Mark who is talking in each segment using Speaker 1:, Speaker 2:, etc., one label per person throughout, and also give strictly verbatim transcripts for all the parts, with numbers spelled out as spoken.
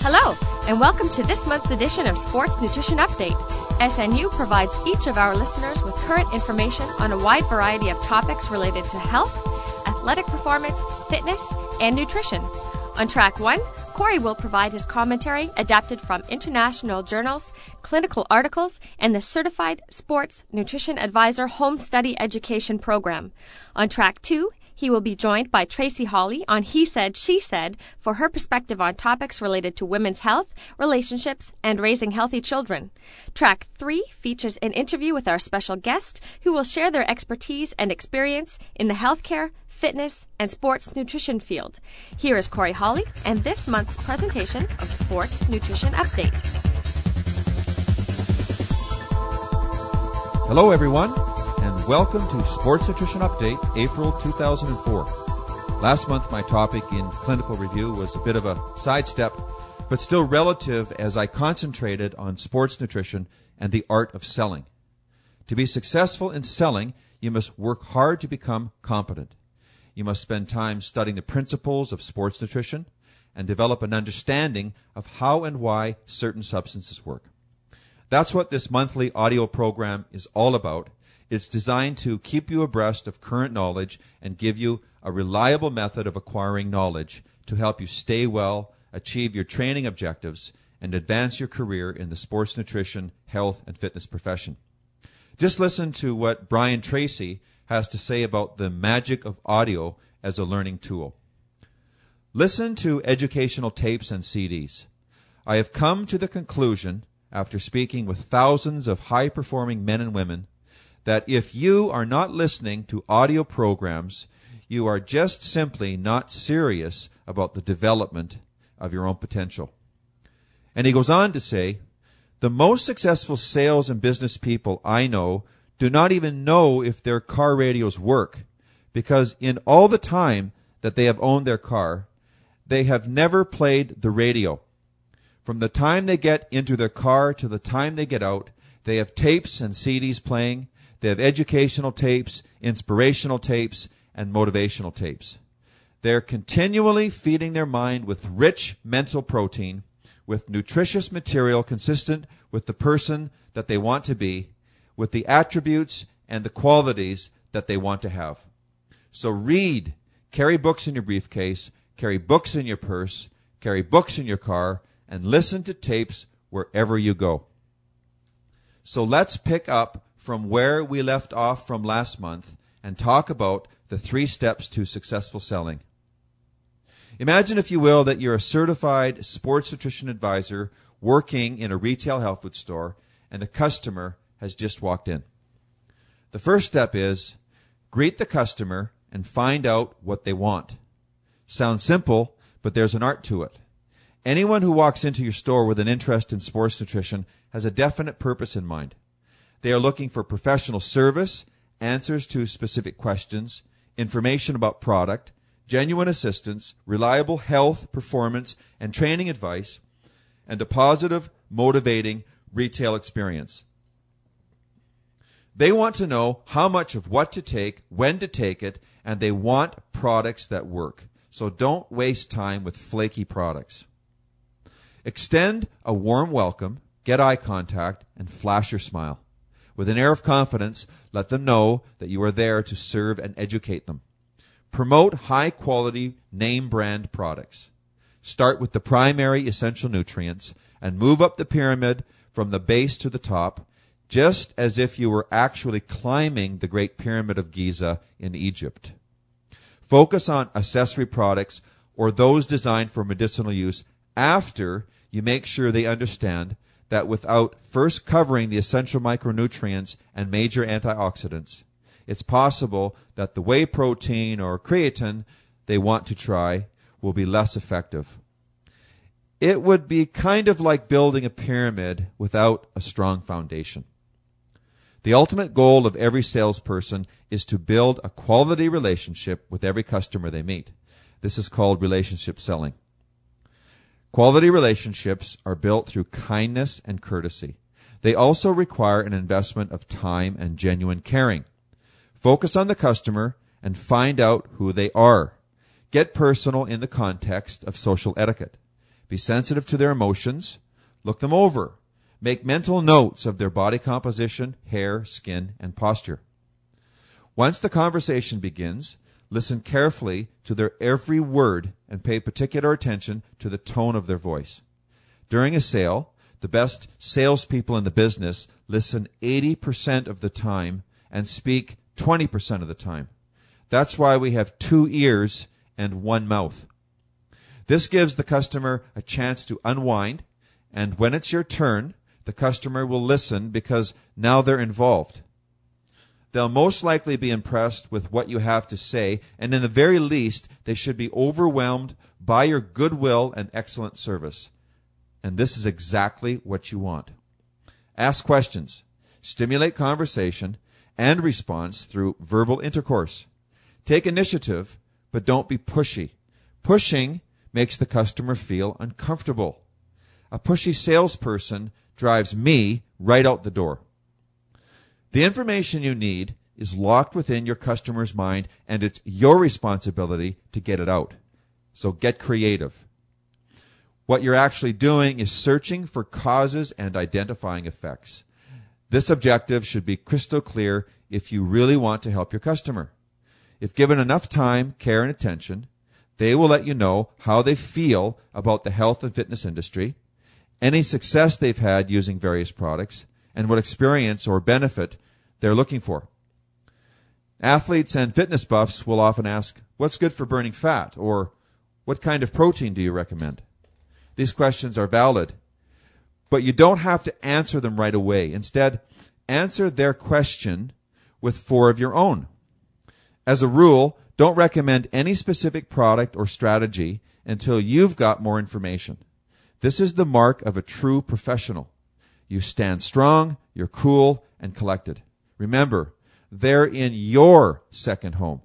Speaker 1: Hello, and welcome to this month's edition of Sports Nutrition Update. S N U provides each of our listeners with current information on a wide variety of topics related to health, athletic performance, fitness, and nutrition. On track one, Corey will provide his commentary adapted from international journals, clinical articles, and the Certified Sports Nutrition Advisor Home Study Education Program. On track two, he will be joined by Tracy Hawley on He Said, She Said for her perspective on topics related to women's health, relationships, and raising healthy children. Track three features an interview with our special guest who will share their expertise and experience in the healthcare, fitness, and sports nutrition field. Here is Corey Hawley and this month's presentation of Sports Nutrition Update.
Speaker 2: Hello, everyone, and welcome to Sports Nutrition Update, April two thousand four. Last month, my topic in clinical review was a bit of a sidestep, but still relative as I concentrated on sports nutrition and the art of selling. To be successful in selling, you must work hard to become competent. You must spend time studying the principles of sports nutrition and develop an understanding of how and why certain substances work. That's what this monthly audio program is all about. It's designed to keep you abreast of current knowledge and give you a reliable method of acquiring knowledge to help you stay well, achieve your training objectives, and advance your career in the sports nutrition, health, and fitness profession. Just listen to what Brian Tracy has to say about the magic of audio as a learning tool. Listen to educational tapes and C Ds. I have come to the conclusion, after speaking with thousands of high-performing men and women, that if you are not listening to audio programs, you are just simply not serious about the development of your own potential. And he goes on to say, the most successful sales and business people I know do not even know if their car radios work, because in all the time that they have owned their car, they have never played the radio. From the time they get into their car to the time they get out, they have tapes and C Ds playing. They have educational tapes, inspirational tapes, and motivational tapes. They're continually feeding their mind with rich mental protein, with nutritious material consistent with the person that they want to be, with the attributes and the qualities that they want to have. So read, carry books in your briefcase, carry books in your purse, carry books in your car, and listen to tapes wherever you go. So let's pick up from where we left off from last month and talk about the three steps to successful selling. Imagine, if you will, that you're a certified sports nutrition advisor working in a retail health food store and a customer has just walked in. The first step is greet the customer and find out what they want. Sounds simple, but there's an art to it. Anyone who walks into your store with an interest in sports nutrition has a definite purpose in mind. They are looking for professional service, answers to specific questions, information about product, genuine assistance, reliable health, performance, and training advice, and a positive, motivating retail experience. They want to know how much of what to take, when to take it, and they want products that work. So don't waste time with flaky products. Extend a warm welcome, get eye contact, and flash your smile. With an air of confidence, let them know that you are there to serve and educate them. Promote high-quality name-brand products. Start with the primary essential nutrients and move up the pyramid from the base to the top, just as if you were actually climbing the Great Pyramid of Giza in Egypt. Focus on accessory products or those designed for medicinal use after you make sure they understand that without first covering the essential micronutrients and major antioxidants, it's possible that the whey protein or creatine they want to try will be less effective. It would be kind of like building a pyramid without a strong foundation. The ultimate goal of every salesperson is to build a quality relationship with every customer they meet. This is called relationship selling. Quality relationships are built through kindness and courtesy. They also require an investment of time and genuine caring. Focus on the customer and find out who they are. Get personal in the context of social etiquette. Be sensitive to their emotions. Look them over. Make mental notes of their body composition, hair, skin, and posture. Once the conversation begins, listen carefully to their every word and pay particular attention to the tone of their voice. During a sale, the best salespeople in the business listen eighty percent of the time and speak twenty percent of the time. That's why we have two ears and one mouth. This gives the customer a chance to unwind, and when it's your turn, the customer will listen because now they're involved. They'll most likely be impressed with what you have to say, and in the very least, they should be overwhelmed by your goodwill and excellent service. And this is exactly what you want. Ask questions, stimulate conversation and response through verbal intercourse. Take initiative, but don't be pushy. Pushing makes the customer feel uncomfortable. A pushy salesperson drives me right out the door. The information you need is locked within your customer's mind, and it's your responsibility to get it out. So get creative. What you're actually doing is searching for causes and identifying effects. This objective should be crystal clear if you really want to help your customer. If given enough time, care, and attention, they will let you know how they feel about the health and fitness industry, any success they've had using various products, and what experience or benefit they're looking for. Athletes and fitness buffs will often ask, "What's good for burning fat?" or "What kind of protein do you recommend?" These questions are valid, but you don't have to answer them right away. Instead, answer their question with four of your own. As a rule, don't recommend any specific product or strategy until you've got more information. This is the mark of a true professional. You stand strong, you're cool, and collected. Remember, they're in your second home.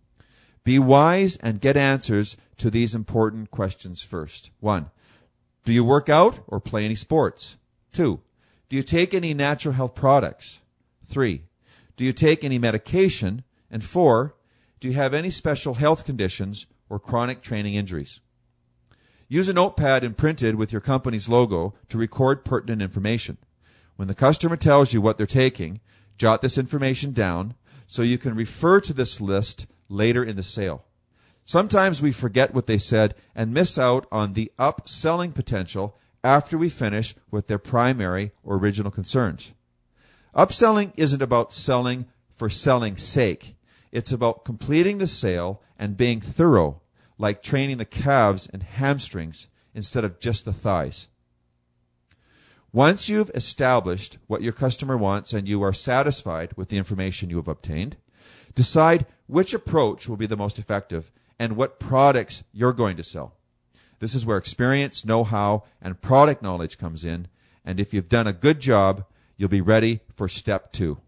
Speaker 2: Be wise and get answers to these important questions first. One, do you work out or play any sports? Two, do you take any natural health products? Three, do you take any medication? And four, do you have any special health conditions or chronic training injuries? Use a notepad imprinted with your company's logo to record pertinent information. When the customer tells you what they're taking, jot this information down so you can refer to this list later in the sale. Sometimes we forget what they said and miss out on the upselling potential after we finish with their primary or original concerns. Upselling isn't about selling for selling's sake. It's about completing the sale and being thorough, like training the calves and hamstrings instead of just the thighs. Once you've established what your customer wants and you are satisfied with the information you have obtained, decide which approach will be the most effective and what products you're going to sell. This is where experience, know-how, and product knowledge comes in, and if you've done a good job, you'll be ready for step two.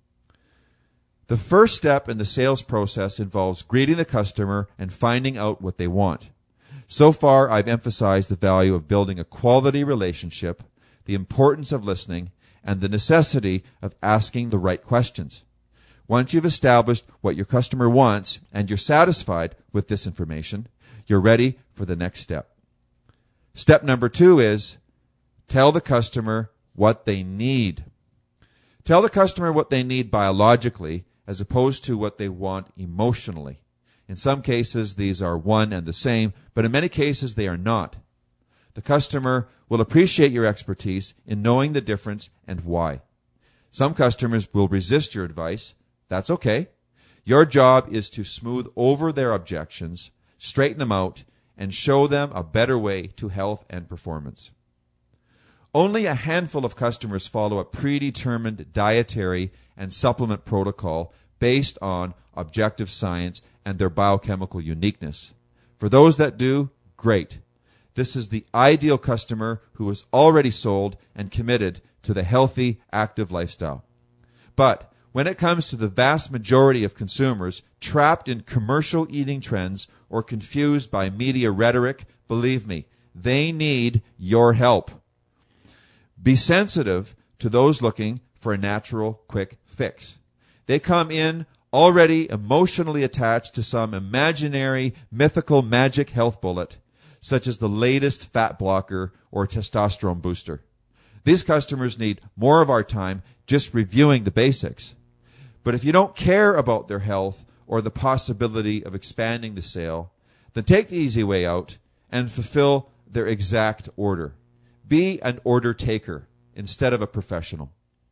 Speaker 2: The first step in the sales process involves greeting the customer and finding out what they want. So far, I've emphasized the value of building a quality relationship, the importance of listening, and the necessity of asking the right questions. Once you've established what your customer wants and you're satisfied with this information, you're ready for the next step. Step number two is tell the customer what they need. Tell the customer what they need biologically as opposed to what they want emotionally. In some cases, these are one and the same, but in many cases, they are not. The customer will appreciate your expertise in knowing the difference and why. Some customers will resist your advice. That's okay. Your job is to smooth over their objections, straighten them out, and show them a better way to health and performance. Only a handful of customers follow a predetermined dietary and supplement protocol based on objective science and their biochemical uniqueness. For those that do, great. This is the ideal customer who is already sold and committed to the healthy, active lifestyle. But when it comes to the vast majority of consumers trapped in commercial eating trends or confused by media rhetoric, believe me, they need your help. Be sensitive to those looking for a natural, quick fix. They come in already emotionally attached to some imaginary, mythical magic health bullet. such as the latest fat blocker or testosterone booster. These customers need more of our time just reviewing the basics. But if you don't care about their health or the possibility of expanding the sale, then take the easy way out and fulfill their exact order. Be an order taker instead of a professional.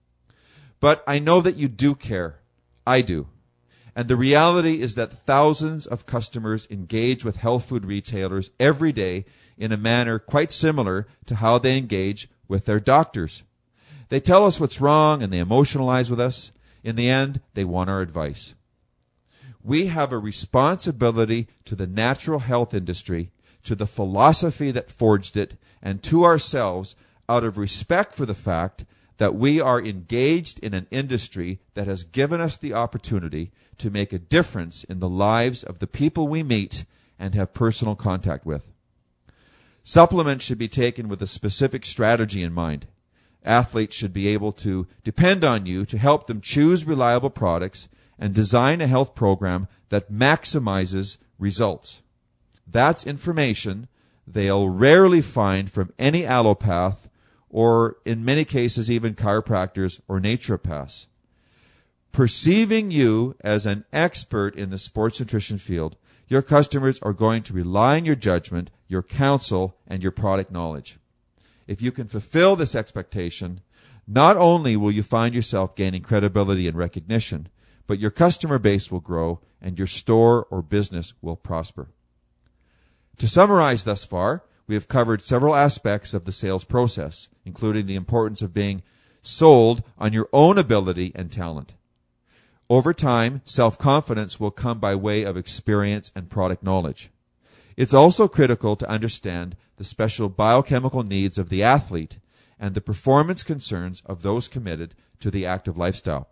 Speaker 2: But I know that you do care. I do. And the reality is that thousands of customers engage with health food retailers every day in a manner quite similar to how they engage with their doctors. They tell us what's wrong and they emotionalize with us. In the end, they want our advice. We have a responsibility to the natural health industry, to the philosophy that forged it, and to ourselves out of respect for the fact that we are engaged in an industry that has given us the opportunity to make a difference in the lives of the people we meet and have personal contact with. Supplements should be taken with a specific strategy in mind. Athletes should be able to depend on you to help them choose reliable products and design a health program that maximizes results. That's information they'll rarely find from any allopath or, in many cases, even chiropractors or naturopaths. Perceiving you as an expert in the sports nutrition field, your customers are going to rely on your judgment, your counsel, and your product knowledge. If you can fulfill this expectation, not only will you find yourself gaining credibility and recognition, but your customer base will grow and your store or business will prosper. To summarize thus far, we have covered several aspects of the sales process, including the importance of being sold on your own ability and talent. Over time, self-confidence will come by way of experience and product knowledge. It's also critical to understand the special biochemical needs of the athlete and the performance concerns of those committed to the active lifestyle.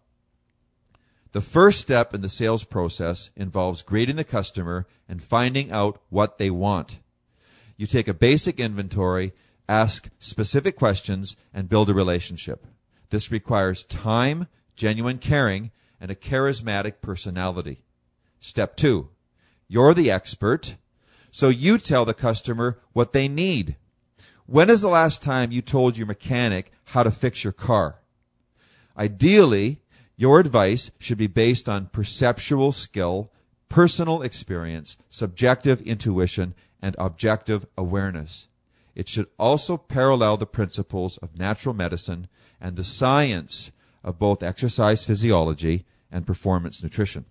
Speaker 2: The first step in the sales process involves greeting the customer and finding out what they want. You take a basic inventory, ask specific questions, and build a relationship. This requires time, genuine caring, and a charismatic personality. Step two, you're the expert, so you tell the customer what they need. When is the last time you told your mechanic how to fix your car? Ideally, your advice should be based on perceptual skill, personal experience, subjective intuition, and objective awareness. It should also parallel the principles of natural medicine and the science of both exercise physiology and performance nutrition.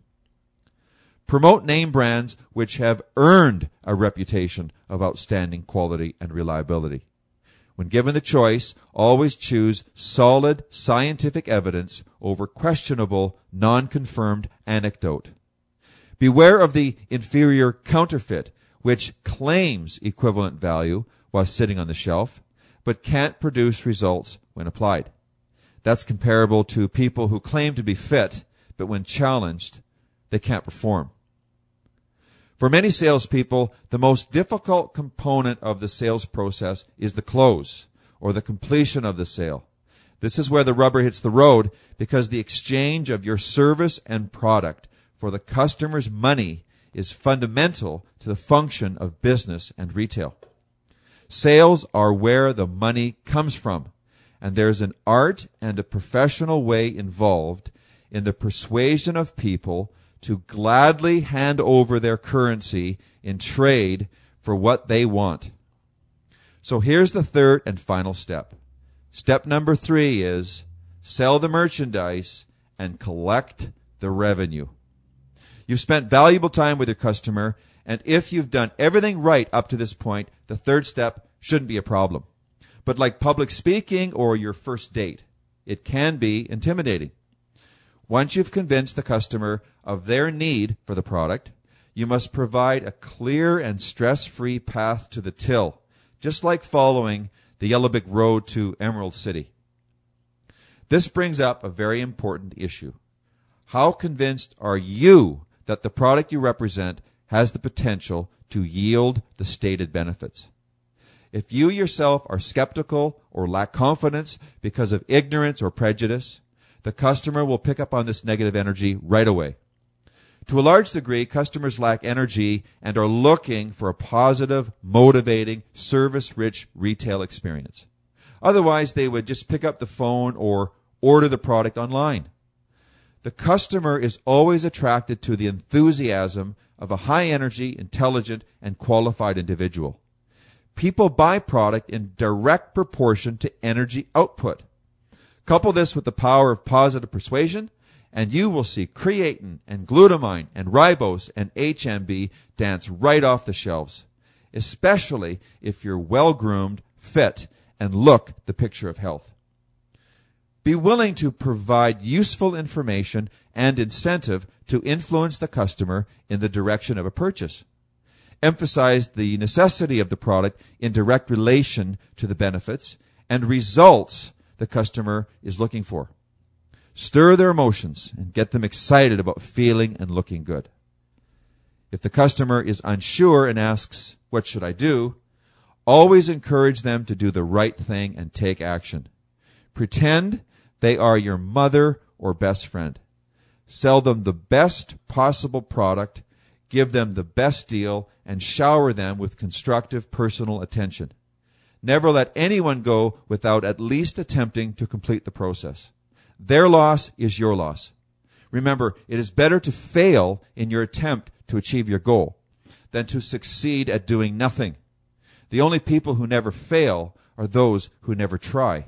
Speaker 2: Promote name brands which have earned a reputation of outstanding quality and reliability. When given the choice, always choose solid scientific evidence over questionable, non-confirmed anecdote. Beware of the inferior counterfeit, which claims equivalent value while sitting on the shelf, but can't produce results when applied. That's comparable to people who claim to be fit, but when challenged, they can't perform. For many salespeople, the most difficult component of the sales process is the close, or the completion of the sale. This is where the rubber hits the road, because the exchange of your service and product for the customer's money is fundamental to the function of business and retail. Sales are where the money comes from, and there's an art and a professional way involved in the persuasion of people to gladly hand over their currency in trade for what they want. So here's the third and final step. Step number three is sell the merchandise and collect the revenue. You've spent valuable time with your customer, and if you've done everything right up to this point, the third step shouldn't be a problem. But like public speaking or your first date, it can be intimidating. Once you've convinced the customer of their need for the product, you must provide a clear and stress-free path to the till, just like following the Yellow Brick Road to Emerald City. This brings up a very important issue. How convinced are you that the product you represent has the potential to yield the stated benefits? If you yourself are skeptical or lack confidence because of ignorance or prejudice, the customer will pick up on this negative energy right away. To a large degree, customers lack energy and are looking for a positive, motivating, service-rich retail experience. Otherwise, they would just pick up the phone or order the product online. The customer is always attracted to the enthusiasm of a high-energy, intelligent, and qualified individual. People buy product in direct proportion to energy output. Couple this with the power of positive persuasion, and you will see creatine and glutamine and ribose and H M B dance right off the shelves, especially if you're well-groomed, fit, and look the picture of health. Be willing to provide useful information and incentive to influence the customer in the direction of a purchase. Emphasize the necessity of the product in direct relation to the benefits and results the customer is looking for. Stir their emotions and get them excited about feeling and looking good. If the customer is unsure and asks, "What should I do?" always encourage them to do the right thing and take action. Pretend they are your mother or best friend. Sell them the best possible product, give them the best deal, and shower them with constructive personal attention. Never let anyone go without at least attempting to complete the process. Their loss is your loss. Remember, it is better to fail in your attempt to achieve your goal than to succeed at doing nothing. The only people who never fail are those who never try.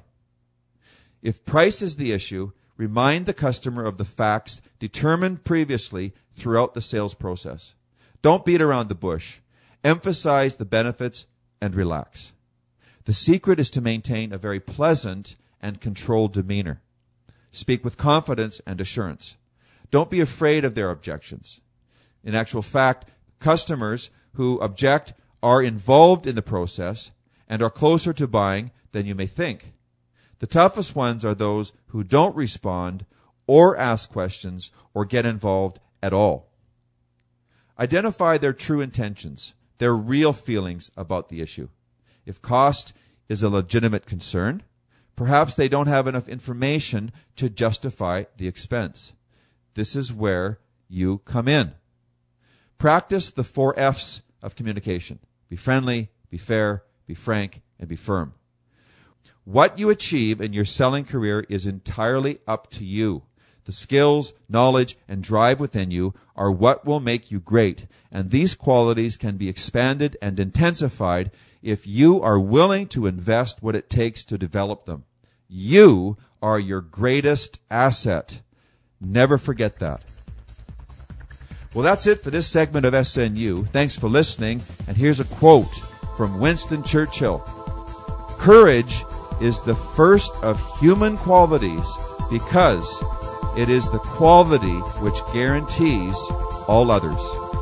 Speaker 2: If price is the issue, remind the customer of the facts determined previously throughout the sales process. Don't beat around the bush. Emphasize the benefits and relax. The secret is to maintain a very pleasant and controlled demeanor. Speak with confidence and assurance. Don't be afraid of their objections. In actual fact, customers who object are involved in the process and are closer to buying than you may think. The toughest ones are those who don't respond or ask questions or get involved at all. Identify their true intentions, their real feelings about the issue. If cost is a legitimate concern, perhaps they don't have enough information to justify the expense. This is where you come in. Practice the four F's of communication. Be friendly, be fair, be frank, and be firm. What you achieve in your selling career is entirely up to you. The skills, knowledge, and drive within you are what will make you great, and these qualities can be expanded and intensified if you are willing to invest what it takes to develop them. You are your greatest asset. Never forget that. Well, that's it for this segment of S N U. Thanks for listening, and here's a quote from Winston Churchill. Courage is the first of human qualities because it is the quality which guarantees all others.